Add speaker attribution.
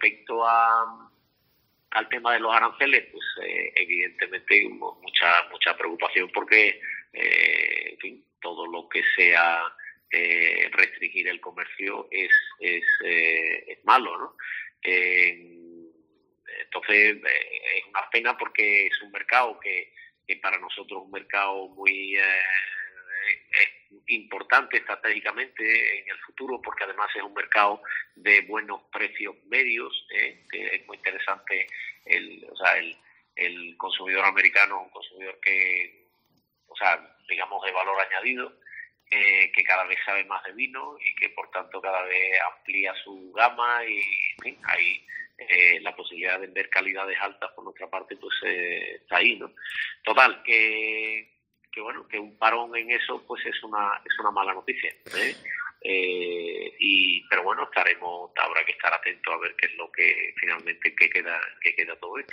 Speaker 1: respecto al tema de los aranceles, pues evidentemente mucha preocupación porque, en fin, todo lo que sea restringir el comercio es malo, ¿no? Entonces es una pena porque es un mercado que para nosotros es un mercado muy importante estratégicamente en el futuro, porque además es un mercado de buenos precios medios, que es muy interesante. El consumidor americano es un consumidor que, digamos, de valor añadido, que cada vez sabe más de vino y que por tanto cada vez amplía su gama y, en fin, ahí la posibilidad de vender calidades altas por nuestra parte pues está ahí, ¿no? Total, que bueno, que un parón en eso pues es una mala noticia, pero bueno, habrá que estar atentos a ver qué es lo que finalmente queda todo esto.